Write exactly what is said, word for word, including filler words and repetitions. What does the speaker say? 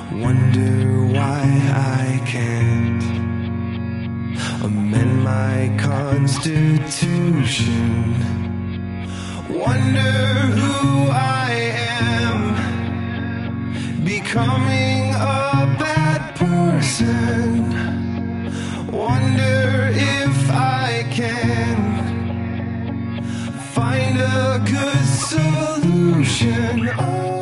Wonder why I can't amend my constitution. Wonder who I am, becoming a bad person. Wonder if I can find a good solution. Oh.